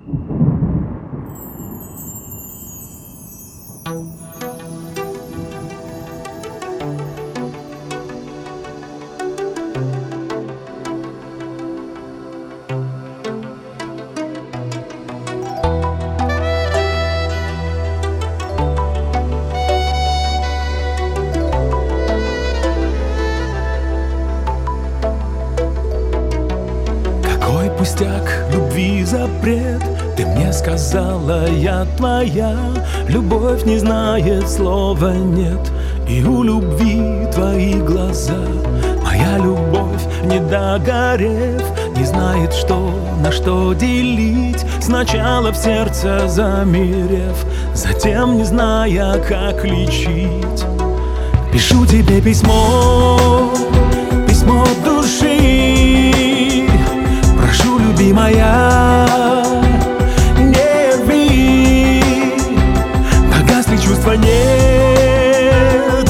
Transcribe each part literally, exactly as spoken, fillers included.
Пустяк, любви запрет. Ты мне сказала, я твоя. Любовь не знает слова нет. И у любви твои глаза. Моя любовь, не догорев, не знает, что на что делить. Сначала в сердце замерев, затем не зная, как лечить. Пишу тебе письмо, письмо души. Прошу, любимая, не рви. Погасли чувства, нет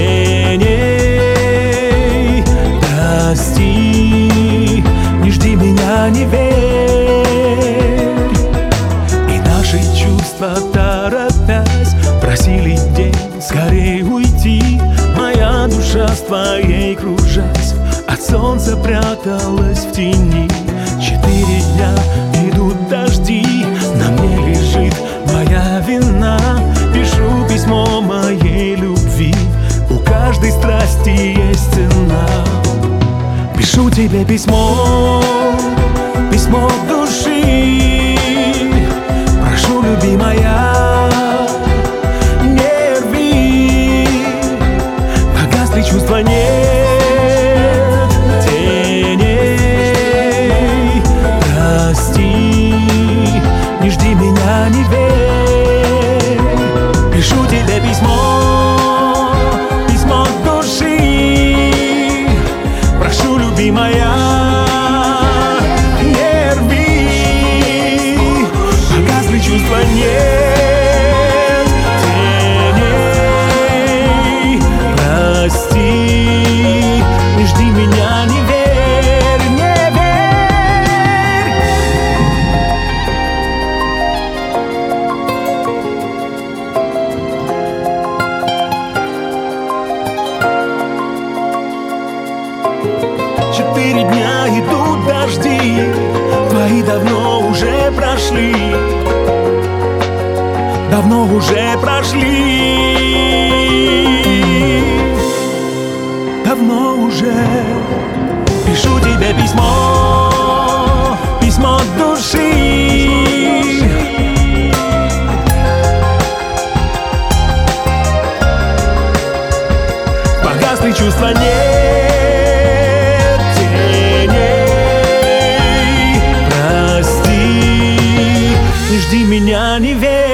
теней. Прости, не жди меня, не верь. И наши чувства, торопясь, просили день скорее уйти. Моя душа с твоей кружась, от солнца пряталась в тени. Четыре дня идут дожди, на мне лежит моя вина. Пишу письмо моей любви, у каждой страсти есть цена. Пишу тебе письмо, письмо души. Прошу, любимая, не рви. Погасли чувства, нет теней. Прости, не жди меня, не верь. Пишу тебе письмо, письмо души. Прошу, любимая, не рви. Погасли чувства, нет теней. Прости, не жди меня, не верь. Четыре дня идут дожди, твои давно уже прошли. Давно уже прошли. Давно уже. Пишу тебе письмо, письмо души. Погасли чувства, нет теней. Прости, не жди меня, не верь.